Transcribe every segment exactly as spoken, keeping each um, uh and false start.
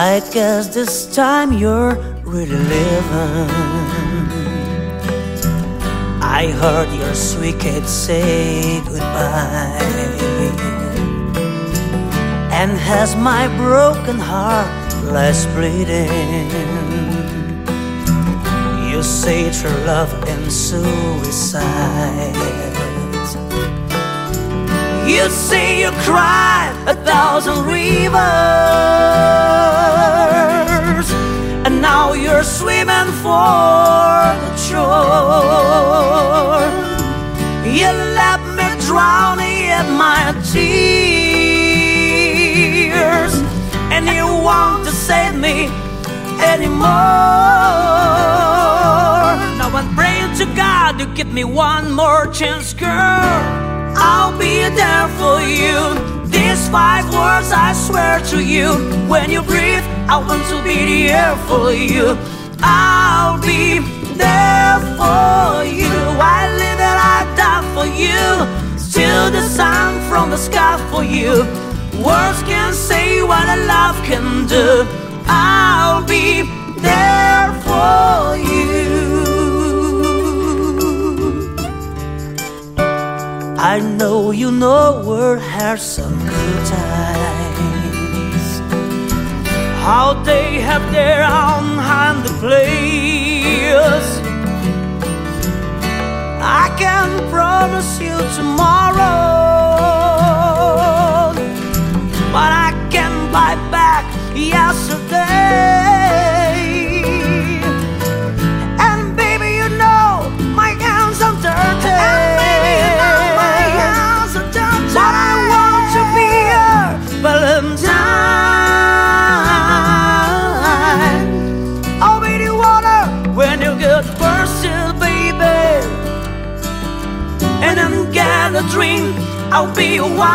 I guess this time you're really living. I heard your sweet kid say goodbye, and has my broken heart less bleeding. You say true love and suicide. You say you cried a thousand rivers, and now you're swimming for the shore. You let me drown in my tears, and you want to save me anymore. Now I'm praying to God to give me one more chance, girl. I'll be there for you. These five words I swear to you. When you breathe, I want to be the air for you. I'll be there for you. I live and I die for you. Still the sun from the sky for you. Words can't say what a love can do. I'll be there for you. I know you know we'll have some good times, how they have their own handy place. I can promise you tomorrow, but I can't buy back yesterday. And baby, you know my hands are dirty. Valentine, I'll be the water when you get thirsty, baby. And I'm gonna drink, I'll be your wine.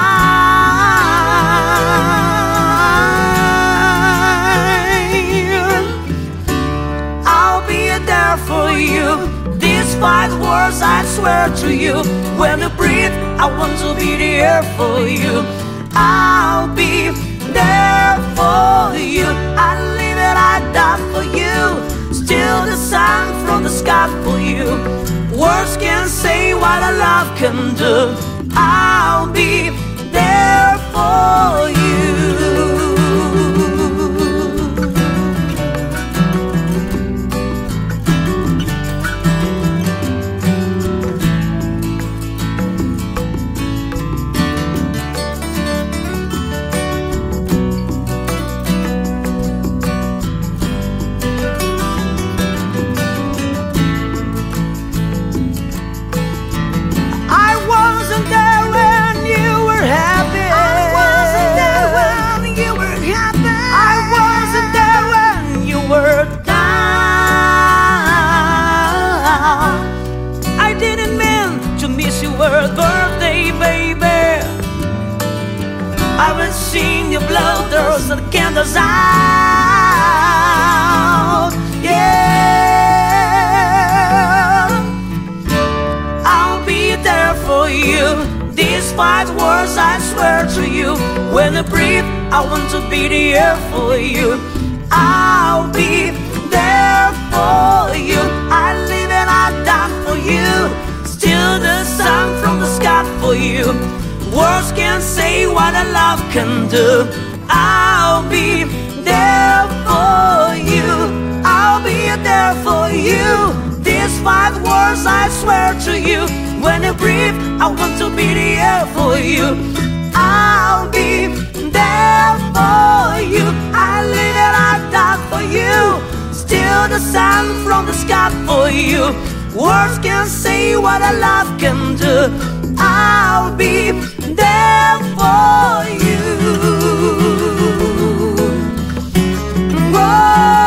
I'll be there for you. These five words I swear to you. When you breathe, I want to be the air for you. I'll be there for you. I live and I die for you. Still the sun from the sky for you. Words can't say what a love can do. I'll be there for you. Birthday, baby, I will sing your blow those the candles out. Yeah, I'll be there for you. These five words I swear to you. When I breathe, I want to be the air for you. I'll be there for you. I live and I die for you. Still the sun from the sky for you. Words can't say what a love can do. I'll be there for you. I'll be there for you. These five words I swear to you. When you breathe, I want to be the air for you. I'll be there for you. I live and I die for you. Still the sun from the sky for you. Words can't say what a love can do. I'll be there for you. Whoa.